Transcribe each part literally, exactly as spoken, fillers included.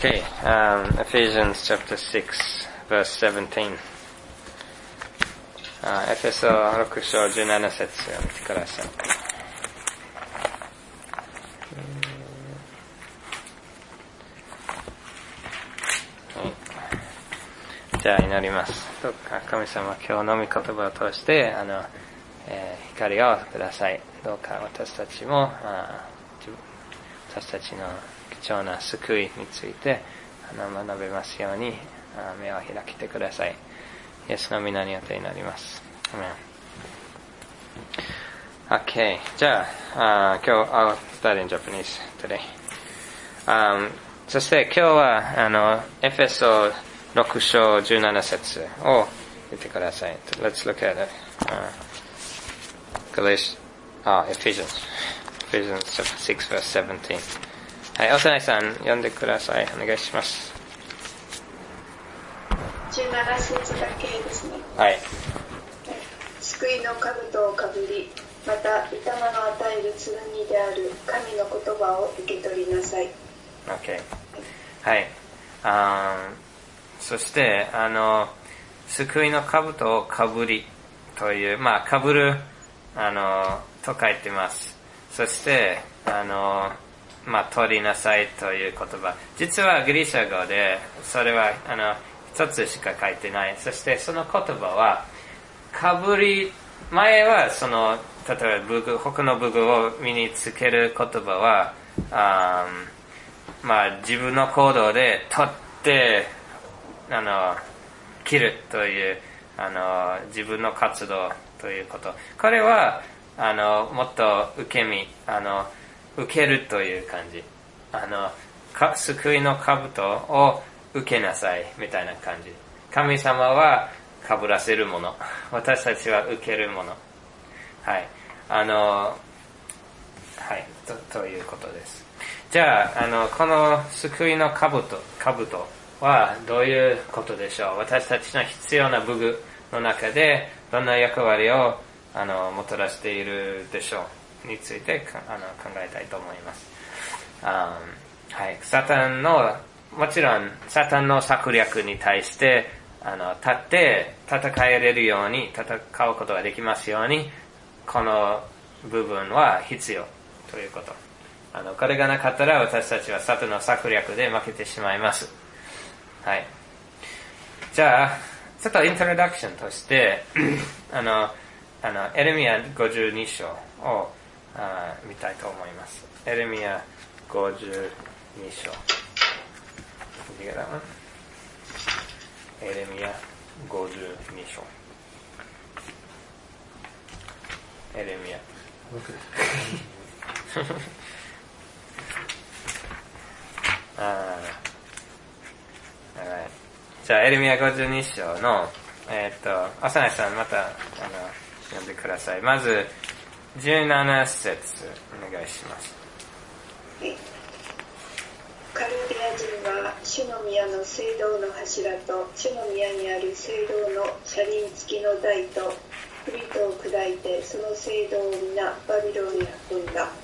Okay, um, Ephesians chapter six, verse seventeen. あエフェソろく章じゅうなな節を見てください。じゃあ祈ります。どうか神様、今日の御言葉を通してあの、えー、光をください。どうか私たちもあ私たちの貴重な救いについてあの学べますようにあ目を開けてください。イエスの皆によって祈ります。Okay, じゃあ、uh, 今日、I'll start in Japanese today. Um, そして今日は、あの、エフェソろく章じゅうなな節を見てください。Let's look at it. Uh, Galatians, ah, Ephesians. Ephesians chapter six, verse seventeen. はい、おさないさん、読んでください。お願いします。 じゅうなな節だけですね。 はい。 救いの兜をかぶり、また御霊の与える剣である神の言葉を受け取りなさい。 Okay. はい。あそしてあの救いの兜をかぶりというまあかぶるあのと書いてます。そしてあのまあ取りなさいという言葉。実はギリシャ語でそれはあの一つしか書いてない。そしてその言葉はかぶり前はその例えば武具他の武具を身につける言葉はあまあ自分の行動で取ってあの切るというあの自分の活動ということ。これはあのもっと受け身あの受けるという感じ。あのか救いの兜を受けなさいみたいな感じ。神様は被らせるもの。私たちは受けるもの。はい。あの、はい。と、ということです。じゃあ、あの、この救いの兜、兜はどういうことでしょう。私たちの必要な武具の中でどんな役割をあのもたらしているでしょうについてあの考えたいと思います。あはい。サタンの、もちろんサタンの策略に対してあの立って戦えれるように戦うことができますようにこの部分は必要ということ。あのこれがなかったら私たちはサタンの策略で負けてしまいます。はい。じゃあちょっとイントロダクションとしてあのあのエレミヤごじゅうに章をあ見たいと思います。エレミヤごじゅうに章。見てください。エレミヤごじゅうに章。エレミヤ。ああ。じゃあ、エレミヤごじゅうに章の、えっ、ー、と、浅内さんまた、あの、読んでください。まず、じゅうなな節、お願いします。 カルデア人は主の宮の聖堂の柱と主の宮にある聖堂の車輪付きの台と栗とを砕いてその聖堂を皆バビロンに運んだ。はい、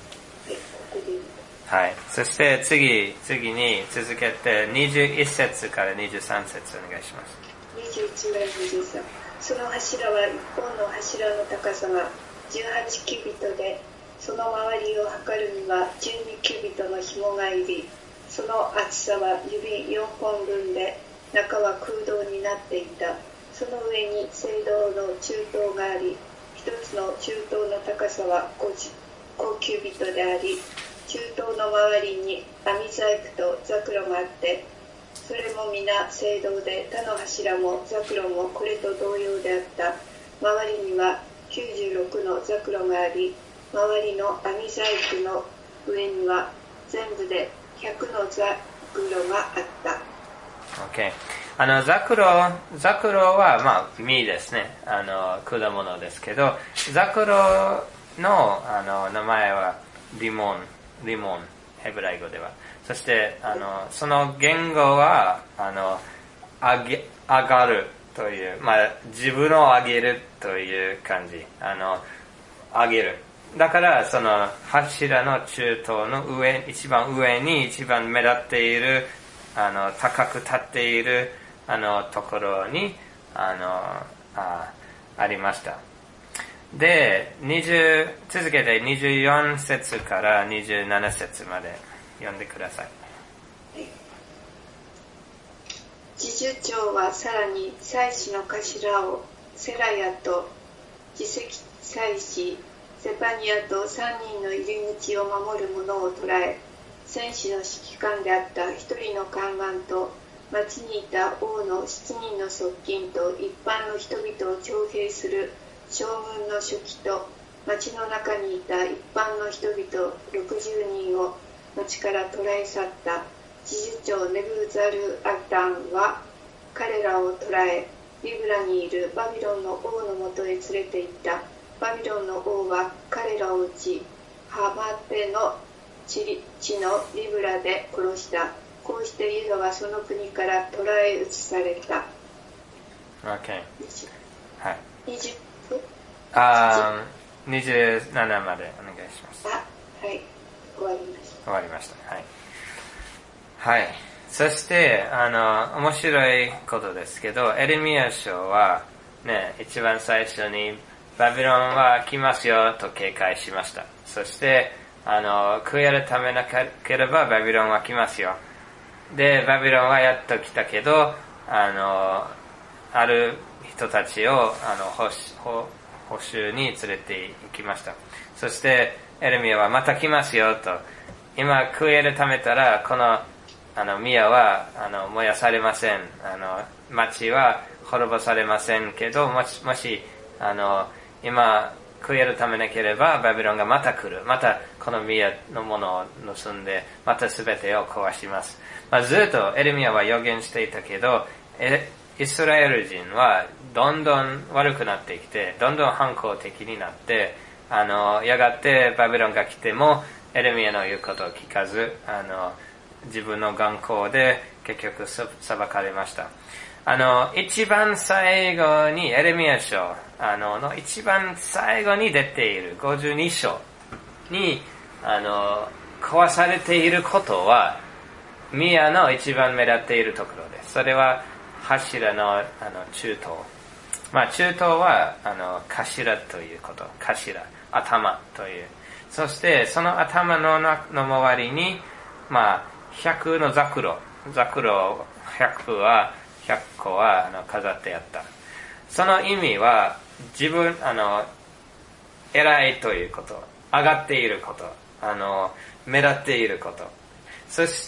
ここでいい。 はい。そして次、次に続けてにじゅういち節からにじゅうさん節お願いします。 にじゅういちからにじゅうさん。その柱は一本の柱の高さがじゅうはちキュビトで、その周りを測るにはじゅうにキュビトの紐がいり、その厚さは指よんほんぶんで、中は空洞になっていた。その上に聖堂の中塔があり、一つの中塔の高さはごキュービットであり、中塔の周りに網細工とザクロがあって、それも皆聖堂で、他の柱もザクロもこれと同様であった。周りにはきゅうじゅうろくのザクロがあり、周りの網細工の上には全部でひゃくのザクロがあった。 OK。あの、ザクロ、ザクロは、まあ、実ですね。あの、果物ですけど、ザクロの、あの、名前は、リモン、リモン、ヘブライ語では。そして、あの、その言語は、あの、あげ、上がるという、まあ、自分を上げるという感じ。あの、上げる。だからその柱の中東の上一番上に一番目立っているあの高く立っているあのところにあの あ, ありました。で、にじゅう続けてにじゅうよん節からにじゅうなな節まで読んでください。 侍従長はさらに祭司の頭をセラヤと次席祭司セパニアとさんにんの入り口を守る者を捕らえ、戦士の指揮官であった一人の宦官と町にいた王の七人の側近と一般の人々を徴兵する将軍の書記と町の中にいた一般の人々ろくじゅうにんを町から捕らえ去った。侍従長ネブザルアタンは彼らを捕らえ、リブラにいるバビロンの王のもとへ連れて行った。バビロンの王は彼らを撃ち、ハマテの地のリブラで殺した。こうしてユダはその国から捕らえ移された。 OK。はい。 にじゅうあにじゅうななまでお願いします。 あ、はい。終わりました。 終わりました。はい。はい。そして、あの、面白いことですけど、エレミヤ書は、ね、一番最初に、バビロンは来ますよと警戒しました。そして、あの、悔い改めなければバビロンは来ますよ。で、バビロンはやっと来たけど、あの、ある人たちを、あの、捕捕囚に連れて行きました。そして、エレミヤはまた来ますよと。今、悔い改めたら、この、あの、宮は、あの、燃やされません。あの、町は滅ぼされませんけど、もし、もし、あの、今、悔い改めなければ、バビロンがまた来る。また、この宮のものを盗んで、またすべてを壊します。まあ、ずっとエレミヤは予言していたけど、イスラエル人は、どんどん悪くなってきて、どんどん反抗的になって、あの、やがてバビロンが来ても、エレミヤの言うことを聞かず、あの、自分の眼光で結局裁かれました。あの、一番最後に、エレミヤ書、あの、の一番最後に出ているごじゅうに章に、あの、壊されていることは、宮の一番目立っているところです。それは、柱の、あの、中東。まあ、中東は、あの、頭ということ。頭、頭という。そして、その頭のの周りに、まあ、百のザクロ、ザクロ百は、百個はあの飾ってあった。その意味は、自分、あの、偉いということ、上がっていること、あの、目立っていること。そして、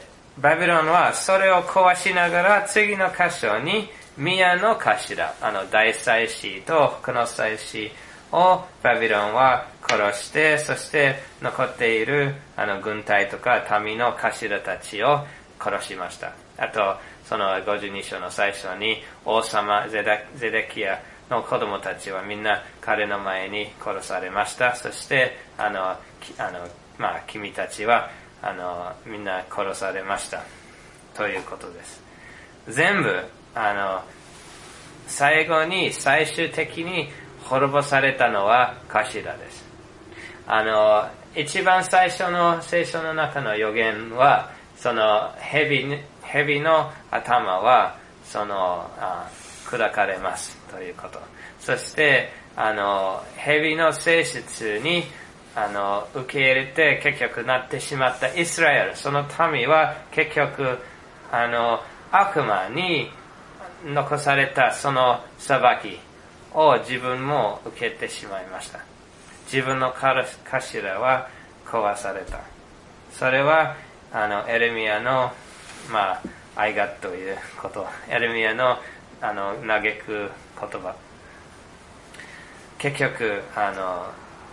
バビロンはそれを壊しながら、次の箇所に、宮の頭、あの、大祭司と他の祭司をバビロンは殺して、そして残っているあの軍隊とか民の頭たちを殺しました。あと、そのごじゅうに章の最初に王様ゼデキヤの子供たちはみんな彼の前に殺されました。そして、あの、あの、まあ、君たちは、あの、みんな殺されました。ということです。全部、あの、最後に最終的に滅ぼされたのは頭です。あの、一番最初の聖書の中の予言は、その蛇、蛇の頭は、その、あ砕かれますということ。そして、あの、蛇の性質に、あの、受け入れて結局なってしまったイスラエル、その民は結局、あの、悪魔に残されたその裁きを自分も受けてしまいました。自分の頭は壊された。それは、あの、エレミヤの、まあ、愛がということ。エレミヤの、あの、嘆く言葉。結局、あの、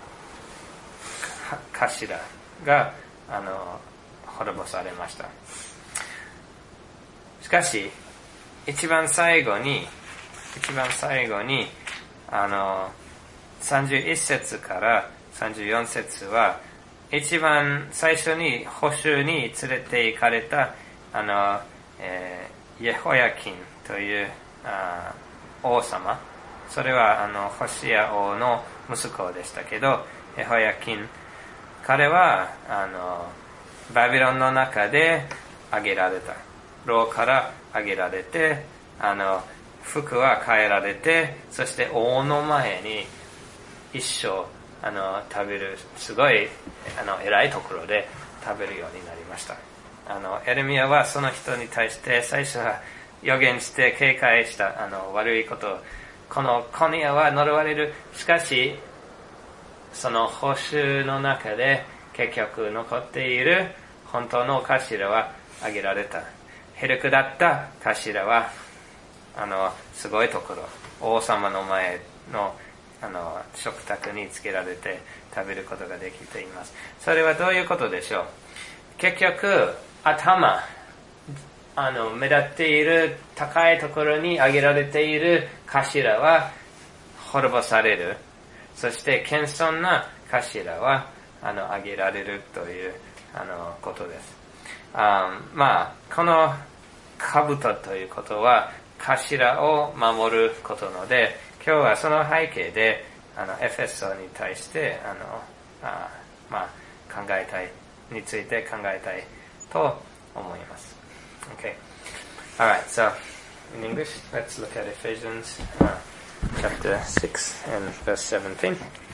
頭が、あの、滅ぼされました。しかし、一番最後に、一番最後に、あの、さんじゅういち節からさんじゅうよん節は、一番最初に捕囚に連れて行かれた、あの、えー、イェホヤキンというあ王様。それは、あの、ホシア王の息子でしたけど、イェホヤキン。彼は、あの、バビロンの中で挙げられた。 牢から上げられて、あの服は変えられて、そして王の前に一生あの食べる、すごいあの偉いところで食べるようになりました。あのエレミヤはその人に対して最初は予言して警戒したあの悪いこと、この今夜は呪われる。しかしその報酬の中で結局残っている本当の頭は挙げられた。ヘルクだった頭はあのすごいところ、王様の前のあの食卓につけられて食べることができています。それはどういうことでしょう。結局頭、あの目立っている高いところに挙げられている頭は滅ぼされる。そして謙遜な頭はあの挙げられるというあのことです。あまあこの兜ということは頭を守ることので、今日はその背景であのエフェソに対してあのあ、まあ、考えたいについて考えたいと思います。Okay. Alright, so in English, let's look at Ephesians uh, chapter six and verse seventeen.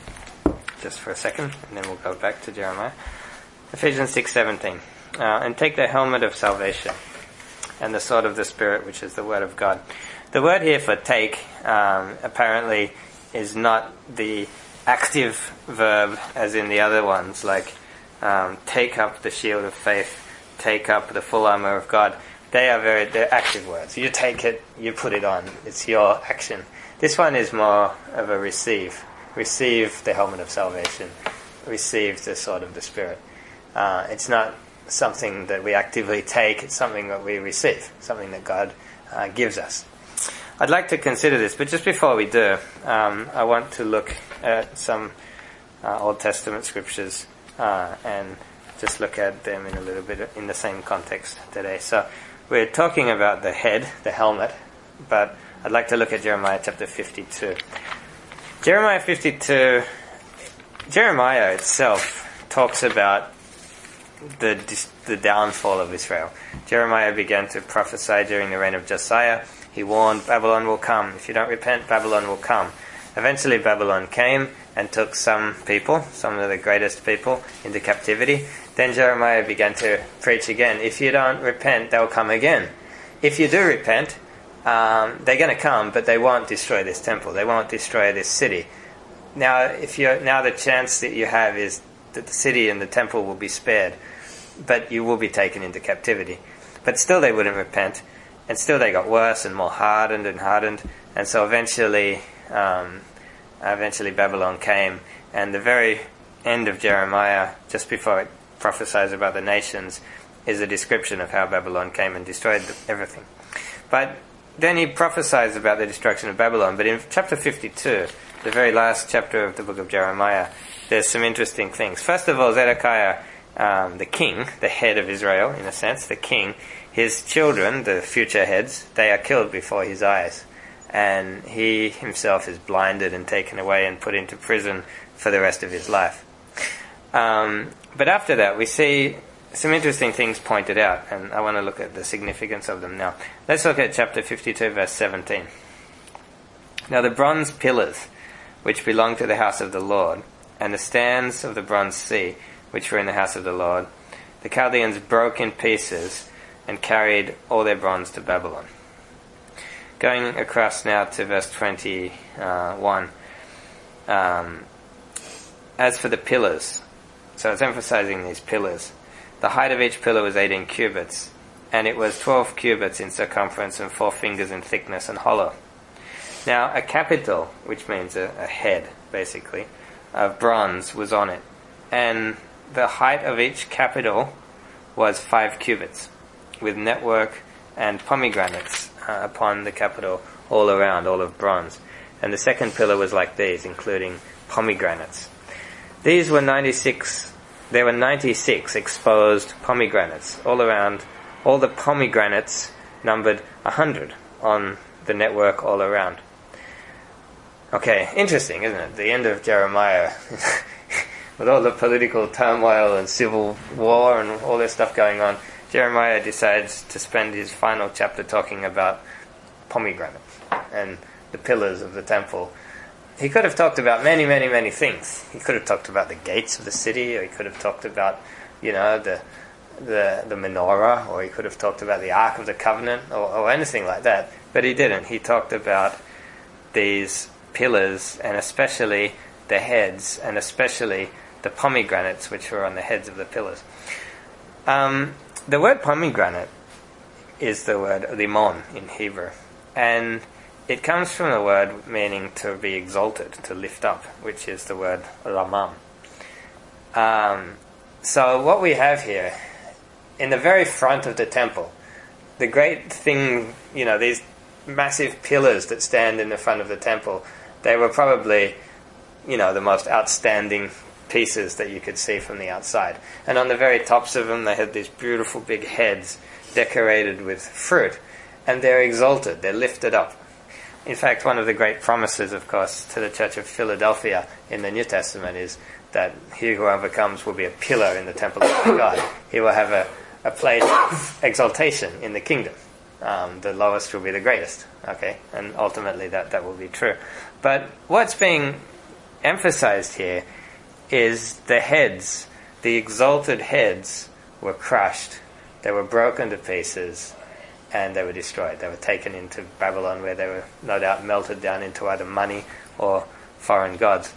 Just for a second, and then we'll go back to Jeremiah. Ephesians six seventeen. Uh, and take the helmet of salvation and the sword of the Spirit, which is the word of God. The word here for take um, apparently is not the active verb as in the other ones, like um, take up the shield of faith, take up the full armor of God. They are very, they're active words. You take it, you put it on. It's your action. This one is more of a receive. Receive the helmet of salvation. Receive the sword of the Spirit. Uh, it's not something that we actively take, it's something that we receive, something that God uh, gives us. I'd like to consider this, but just before we do, um, I want to look at some uh, Old Testament scriptures uh, and just look at them in a little bit in the same context today. So we're talking about the head, the helmet, but I'd like to look at Jeremiah chapter fifty-two. Jeremiah fifty-two, Jeremiah itself talks about the the downfall of Israel. Jeremiah began to prophesy during the reign of Josiah. He warned, Babylon will come. If you don't repent, Babylon will come. Eventually Babylon came and took some people, some of the greatest people, into captivity. Then Jeremiah began to preach again. If you don't repent, they'll come again. If you do repent, um, they're going to come, but they won't destroy this temple. They won't destroy this city. Now, if you now the chance that you have is that the city and the temple will be spared, but you will be taken into captivity. But still they wouldn't repent, and still they got worse and more hardened and hardened, and so eventually um, eventually Babylon came, and the very end of Jeremiah, just before it prophesies about the nations, is a description of how Babylon came and destroyed everything. But then he prophesies about the destruction of Babylon, but in chapter fifty-two, the very last chapter of the book of Jeremiah, there's some interesting things. First of all, Zedekiah, um, the king, the head of Israel, in a sense, the king, his children, the future heads, they are killed before his eyes. And he himself is blinded and taken away and put into prison for the rest of his life. Um, but after that, we see some interesting things pointed out, and I want to look at the significance of them now. Let's look at chapter fifty-two, verse seventeen. Now the bronze pillars, which belong to the house of the Lord, and the stands of the bronze sea, which were in the house of the Lord, the Chaldeans broke in pieces and carried all their bronze to Babylon. Going across now to verse twenty-one. Um, as for the pillars, so it's emphasizing these pillars. The height of each pillar was eighteen cubits, and it was twelve cubits in circumference and four fingers in thickness and hollow. Now a capital, which means a, a head, basically, of bronze was on it, and the height of each capital was five cubits, with network and pomegranates uh, upon the capital all around, all of bronze. And the second pillar was like these, including pomegranates. These were ninety-six, there were ninety-six exposed pomegranates all around. All the pomegranates numbered a hundred on the network all around. Okay, interesting, isn't it? The end of Jeremiah, with all the political turmoil and civil war and all this stuff going on, Jeremiah decides to spend his final chapter talking about pomegranates and the pillars of the temple. He could have talked about many, many, many things. He could have talked about the gates of the city, or he could have talked about, you know, the the the menorah, or he could have talked about the Ark of the Covenant, or, or anything like that. But he didn't. He talked about these pillars, and especially the heads, and especially the pomegranates which were on the heads of the pillars. Um, the word pomegranate is the word limon in Hebrew, and it comes from the word meaning to be exalted, to lift up, which is the word ramam. Um, so what we have here, in the very front of the temple, the great thing, you know, these massive pillars that stand in the front of the temple, they were probably, you know, the most outstanding pieces that you could see from the outside. And on the very tops of them, they had these beautiful big heads decorated with fruit, and they're exalted, they're lifted up. In fact, one of the great promises, of course, to the Church of Philadelphia in the New Testament is that he who overcomes will be a pillar in the temple of God. He will have a, a place of exaltation in the kingdom. Um, the lowest will be the greatest, okay? And ultimately that, that will be true. But what's being emphasized here is the heads, the exalted heads were crushed. They were broken to pieces, and they were destroyed. They were taken into Babylon, where they were no doubt melted down into either money or foreign gods.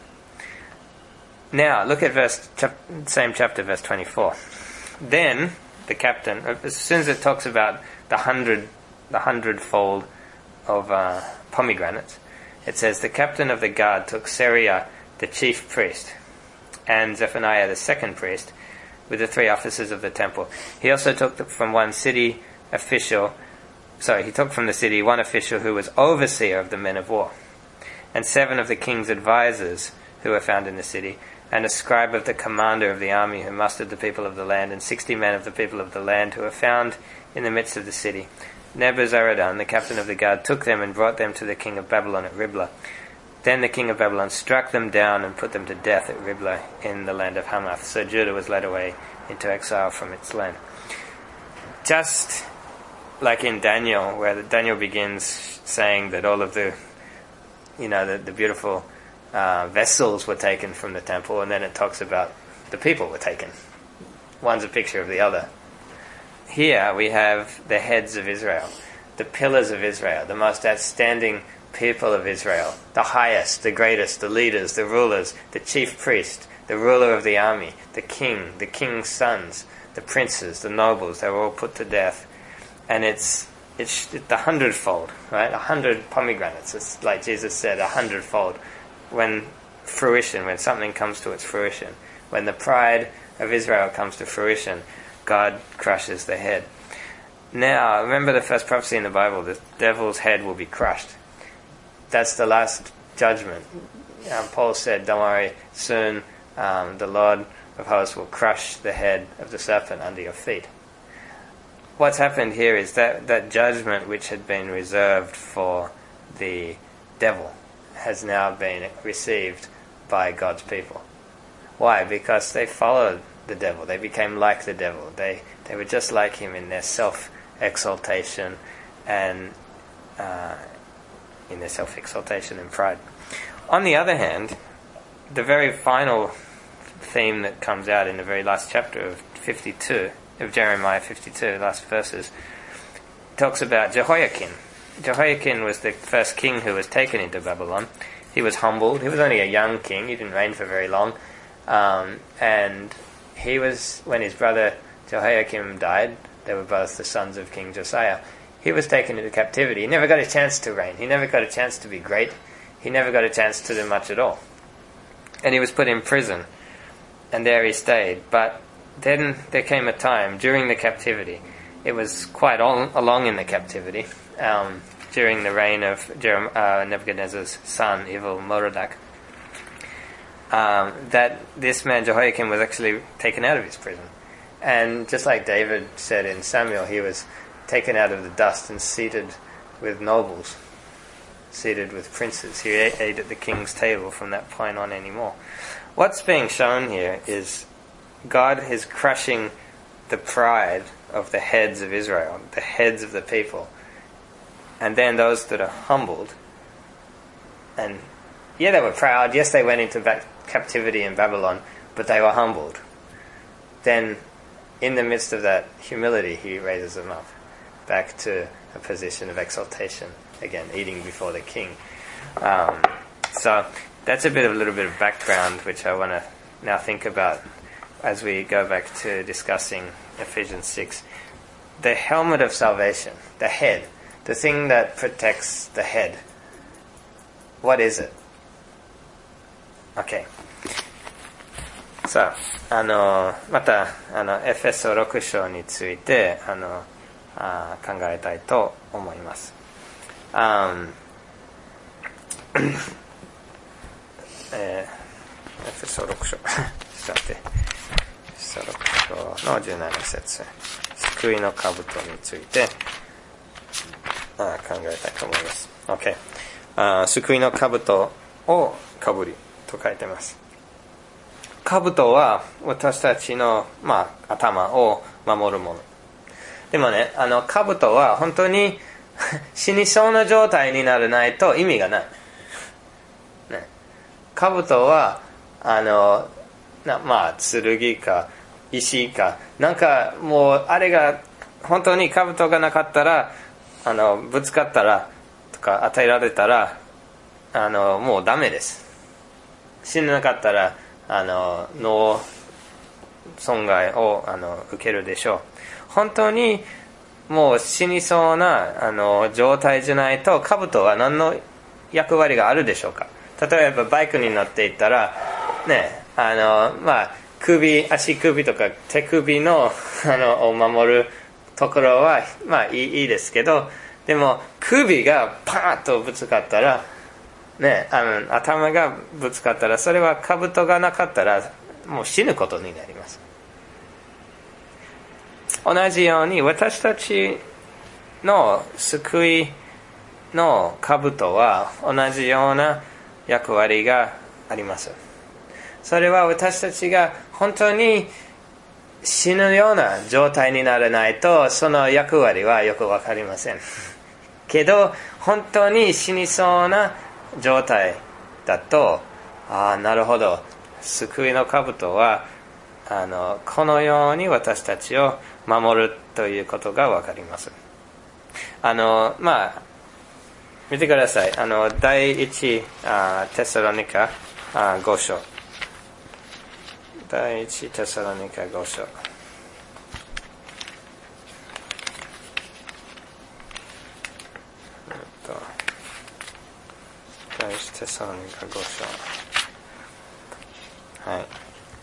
Now, look at verse chap- same chapter, verse twenty-four. Then the captain, as soon as it talks about the hundred, the hundredfold of uh, pomegranates, it says, the captain of the guard took Seriah, the chief priest, and Zephaniah, the second priest, with the three officers of the temple. He also took from one city official, sorry, he took from the city one official who was overseer of the men of war, and seven of the king's advisers who were found in the city, and a scribe of the commander of the army who mustered the people of the land, and sixty men of the people of the land who were found in the midst of the city. Nebuzaradan, the captain of the guard, took them and brought them to the king of Babylon at Riblah. Then the king of Babylon struck them down and put them to death at Riblah in the land of Hamath. So Judah was led away into exile from its land. Just like in Daniel, where Daniel begins saying that all of the, you know, the, the beautiful uh, vessels were taken from the temple, and then it talks about the people were taken. One's a picture of the other. Here we have the heads of Israel, the pillars of Israel, the most outstanding people of Israel, the highest, the greatest, the leaders, the rulers, the chief priest, the ruler of the army, the king, the king's sons, the princes, the nobles. They were all put to death. And it's it's the hundredfold, right? A hundred pomegranates. It's like Jesus said, a hundredfold. When fruition, when something comes to its fruition, when the pride of Israel comes to fruition, God crushes the head. Now, remember the first prophecy in the Bible, the devil's head will be crushed. That's the last judgment. Um, Paul said, don't worry, soon um, the Lord of hosts will crush the head of the serpent under your feet. What's happened here is that that judgment which had been reserved for the devil has now been received by God's people. Why? Because they followed the devil. They became like the devil. They they were just like him in their self-exaltation and uh, in their self-exaltation and pride. On the other hand, the very final theme that comes out in the very last chapter of fifty-two, of Jeremiah fifty-two, last verses, talks about Jehoiakim. Jehoiakim was the first king who was taken into Babylon. He was humbled. He was only a young king. He didn't reign for very long. Um, and he was, when his brother Jehoiakim died, they were both the sons of King Josiah, he was taken into captivity. He never got a chance to reign. He never got a chance to be great. He never got a chance to do much at all. And he was put in prison. And there he stayed. But then there came a time during the captivity. It was quite all along in the captivity, um, during the reign of Jerem- uh, Nebuchadnezzar's son, evil Merodach, um, that this man Jehoiakim was actually taken out of his prison. And just like David said in Samuel, he was taken out of the dust and seated with nobles, seated with princes. He ate, ate at the king's table from that point on anymore. What's being shown here is God is crushing the pride of the heads of Israel, the heads of the people. And then those that are humbled. And yeah, they were proud. Yes, they went into back captivity in Babylon, but they were humbled. Then, in the midst of that humility, he raises them up back to a position of exaltation. Again, eating before the king. Um, so that's a bit of a little bit of background, which I want to now think about as we go back to discussing Ephesians six. The helmet of salvation, the head, the thing that protects the head. What is it? Okay. さあ、あの、また、あの、エフェソろく章について、あの、あ考えたいと思います。Um, えー、エフェソろく章。ちょっと待って。エフェソろく章のじゅうなな節。救いの兜について、あ考えたいと思います。OK。あ救いの兜をかぶりと書いてます。兜は私たちの、まあ、頭を守るもの。でもね、あの兜は本当に死にそうな状態にならないと意味がない。ね、兜はあのなまあ剣か石かなんかもうあれが本当に兜がなかったらあのぶつかったらとか与えられたらあのもうダメです。死ななかったらあの脳損害をあの受けるでしょう。本当にもう死にそうなあの状態じゃないと兜は何の役割があるでしょうか。例えばバイクに乗っていったらねあのまあ首足首とか手首のあのを守るところはまあいい、いいですけど、でも首がパーッとぶつかったらねあの頭がぶつかったらそれは兜がなかったらもう死ぬことになります。同じように私たちの救いの兜は同じような役割があります。それは私たちが本当に死ぬような状態にならないとその役割はよくわかりませんけど、本当に死にそうな状態だと、ああなるほど、救いの兜はあのこのように私たちを守るということがわかります。あのまあ見てください。あの第一あテサロニカあご章、第一テサロニカご章、第一テサロニカご章、はい。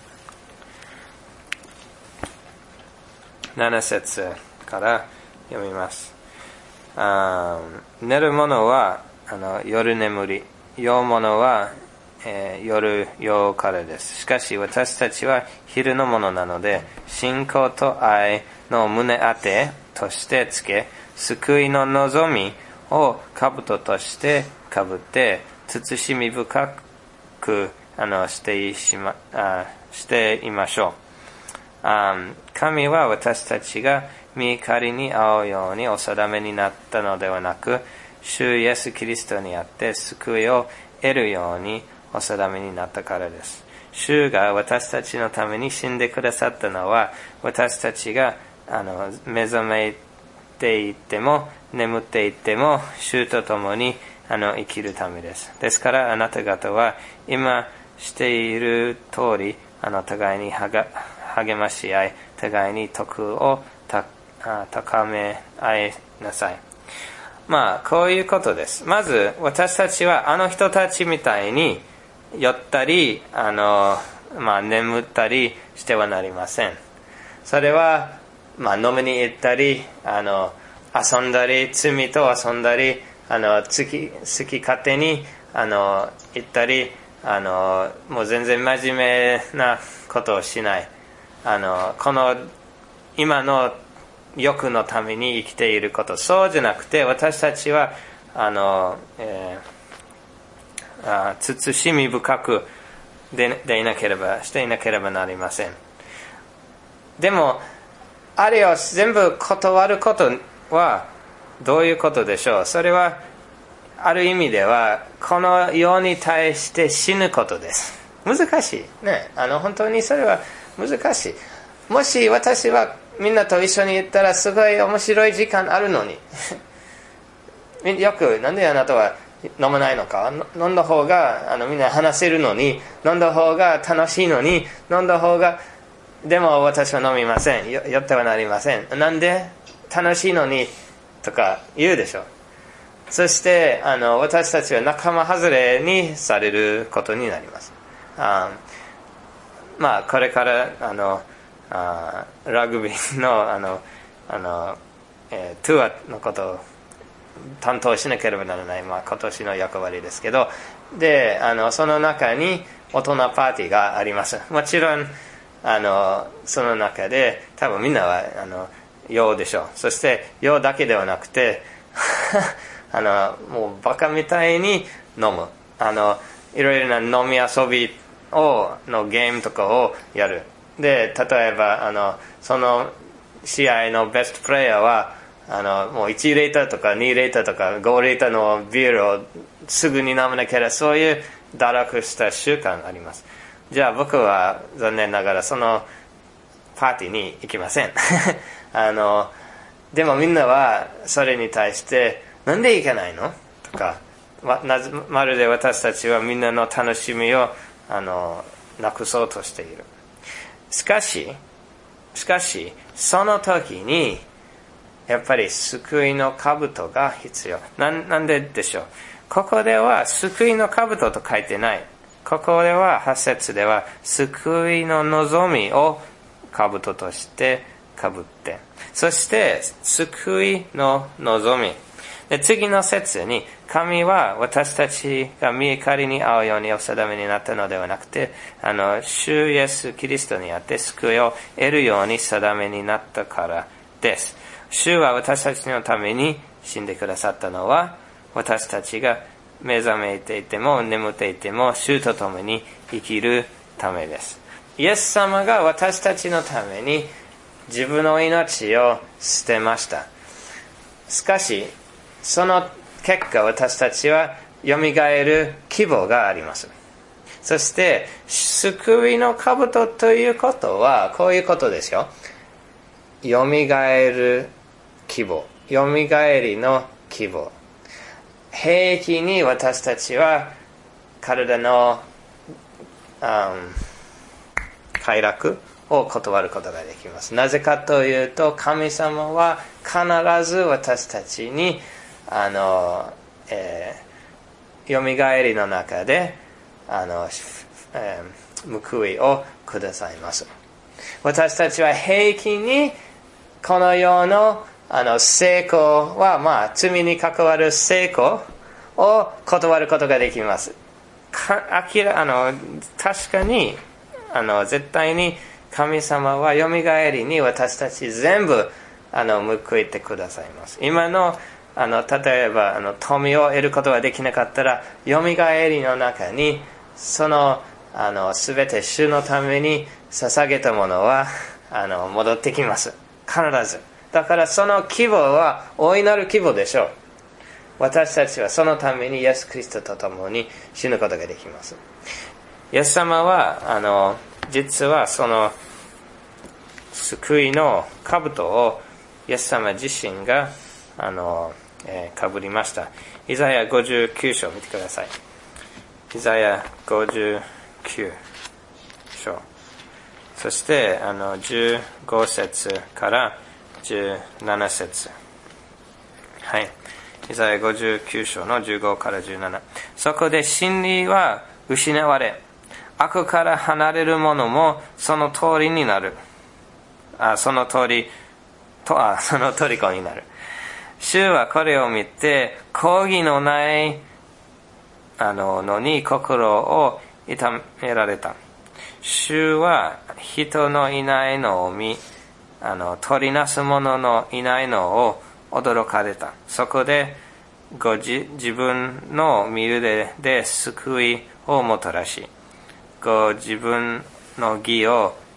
なな節から読みます。あ寝る者はあの夜眠り、酔う者は、えー、夜酔うからです。しかし私たちは昼のものなので、信仰と愛の胸当てとしてつけ、救いの望みを兜としてかぶって、慎み深くあのしてしまあしていましょう。神は私たちが御怒りに遭うようにお定めになったのではなく、主イエスキリストにあって救いを得るようにお定めになったからです。主が私たちのために死んでくださったのは、私たちがあの目覚めていても眠っていても主と共にあの生きるためです。ですからあなた方は今している通り、あの互いに励まし合い、互いに徳を高め合いなさい。まあこういうことです。まず私たちはあの人たちみたいに酔ったりあの、まあ、眠ったりしてはなりません。それは、まあ、飲みに行ったりあの遊んだり罪と遊んだりあの好き、好き勝手にあの行ったりあのもう全然真面目なことをしない、あのこの今の欲のために生きていること、そうじゃなくて私たちはあの、えー、あ慎み深く で, でいなければしていなければなりません。でもあれを全部断ることはどういうことでしょう。それはある意味ではこの世に対して死ぬことです。難しいね。あの本当にそれは難しい。もし私はみんなと一緒に行ったらすごい面白い時間あるのによくなんであなたは飲まないのか、飲んだ方があのみんな話せるのに、飲んだ方が楽しいのに、飲んだ方がでも私は飲みません、よってはなりません、なんで楽しいのにとか言うでしょ。そしてあの私たちは仲間外れにされることになります。あまあこれからあのあラグビーのあのあの、えー、トゥアのことを担当しなければならない、まあ、今年の役割ですけど、であのその中に大人パーティーがあります。もちろんあのその中で多分みんなはあの陽でしょう。そして陽だけではなくてあのもうバカみたいに飲む、あのいろいろな飲み遊びをのゲームとかをやる。で例えばあのその試合のベストプレイヤーはあのもういちリッターとかにリッターとかごリッターのビールをすぐに飲まなければ、そういう堕落した習慣があります。じゃあ僕は残念ながらそのパーティーに行きませんあのでもみんなはそれに対してなんで行けないのとか、ま、まるで私たちはみんなの楽しみをあのなくそうとしている。しかししかしその時にやっぱり救いの兜が必要。な, なんででしょう。ここでは救いの兜と書いてない。ここでははち節では救いの望みを兜としてかぶって、そして救いの望みで、次の節に神は私たちが御怒りに遭うようにお定めになったのではなくて、あの主イエスキリストにあって救いを得るように定めになったからです。主は私たちのために死んでくださったのは、私たちが目覚めていても眠っていても主と共に生きるためです。イエス様が私たちのために自分の命を捨てました。しかしその結果私たちはよみがえる希望があります。そして救いの兜ということはこういうことですよ。よみがえる希望、よみがえりの希望。平気に私たちは体の、うん、快楽を断ることができます。なぜかというと、神様は必ず私たちにあの、えー、よみがえりの中であの、えー、報いをくださいます。私たちは平気にこの世のあの成功は、まあ、罪に関わる成功を断ることができます。か明らあの確かにあの絶対に神様はよみがえりに私たち全部あの報いてくださいます。今のあの例えばあの富を得ることができなかったら、よみがえりの中にそのあの全て主のために捧げたものはあの戻ってきます。必ず。だからその規模は大いなる規模でしょう。私たちはそのためにイエス・キリストと共に死ぬことができます。イエス様はあの実はその救いの兜をイエス様自身があの、えー、かぶりました。イザヤごじゅうきゅう章を見てください。イザヤごじゅうきゅう章、そしてあのじゅうご節からじゅうなな節、はい、イザヤごじゅうきゅう章のじゅうごからじゅうなな。そこで真理は失われ、悪から離れる者もその通りになる。あ、その通りと、あ、その虜になる。主はこれを見て、抗議のないあののに心を痛められた。主は人のいないのを見、あの取りなす者のいないのを驚かれた。そこでご自、自分の見るでで救いをもたらし、ご自分の義を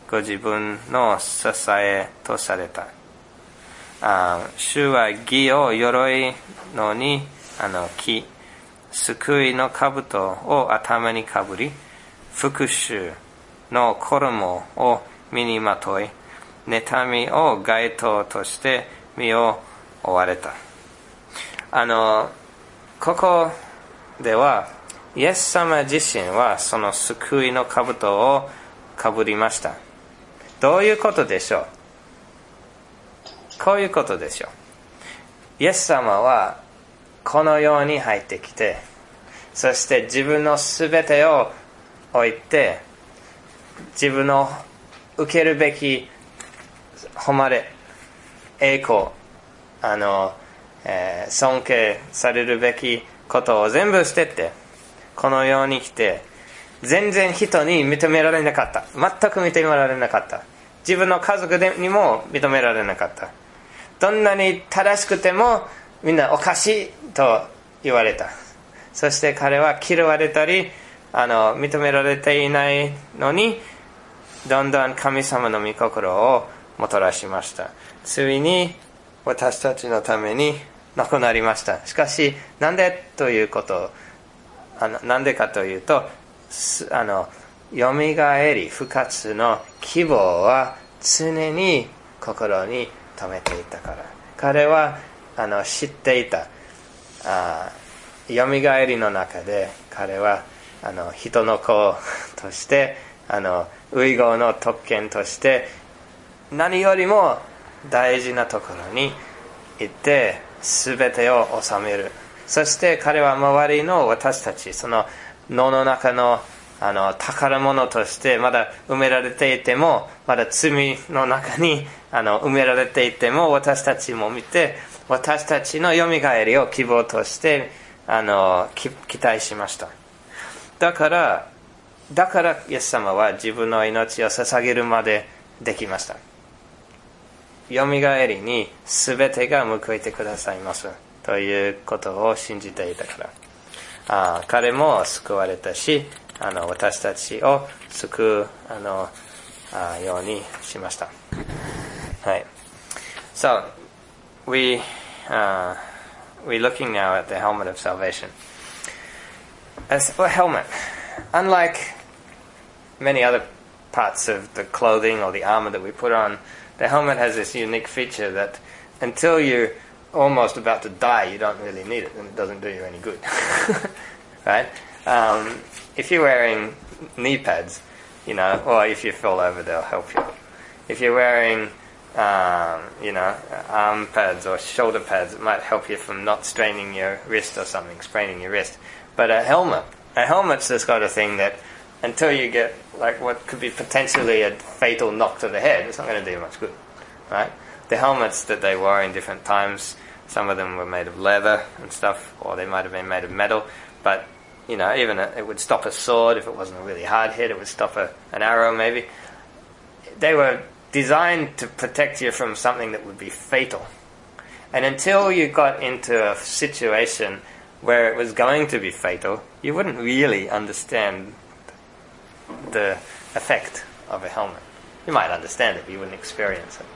ご自分の支えとされた。あ主は義を鎧のにあの木、救いの兜を頭にかぶり、復讐の衣を身にまとい、妬みを街灯として身を覆われた。あの、ここでは、イエス様自身はその救いの兜をかぶりました。どういうことでしょう？こういうことでしょう。イエス様はこの世に入ってきて、そして自分のすべてを置いて、自分の受けるべき誉れ、栄光、あの、えー、尊敬されるべきことを全部捨てて、この世に来て、全然人に認められなかった。全く認められなかった。自分の家族にも認められなかった。どんなに正しくてもみんなおかしいと言われた。そして彼は嫌われたり、あの、認められていないのに、どんどん神様の御心をもたらしました。ついに私たちのために亡くなりました。しかし、なんでということあのなんでかというと、あのよみがえり復活の希望は常に心に留めていたから。彼はあの知っていた。あよみがえりの中で彼はあの人の子として、あの遺言の特権として何よりも大事なところに行って全てを収める。そして彼は周りの私たち、その野の中のあの宝物としてまだ埋められていても、まだ罪の中にあの埋められていても、私たちも見て、私たちのよみがえりを希望としてあの期待しました。だからだからイエス様は自分の命を捧げるまでできました。よみがえりに全てが報いてくださいますということを信じていたから、あ彼も救われたし、あの私たちを救うあのあようにしました。はい。So we uh, we're looking now at the helmet of salvation. As a helmet, unlike many other parts of the clothing or the armor that we put on, the helmet has this unique feature that until you're almost about to die, you don't really need it, and it doesn't do you any good. Right? Um, if you're wearing knee pads, you know, or if you fall over, they'll help you. If you're wearing, um, you know, arm pads or shoulder pads, it might help you from not straining your wrist or something, spraining your wrist. But a helmet, a helmet's the sort of thing that until you get like what could be potentially a fatal knock to the head, it's not going to do you much good, right? The helmets that they wore in different times, some of them were made of leather and stuff, or they might have been made of metal, but you know, even a, it would stop a sword if it wasn't a really hard hit. It would stop a, an arrow maybe. They were designed to protect you from something that would be fatal. And until you got into a situation where it was going to be fatal, you wouldn't really understand the effect of a helmet. You might understand it, but you wouldn't experience it.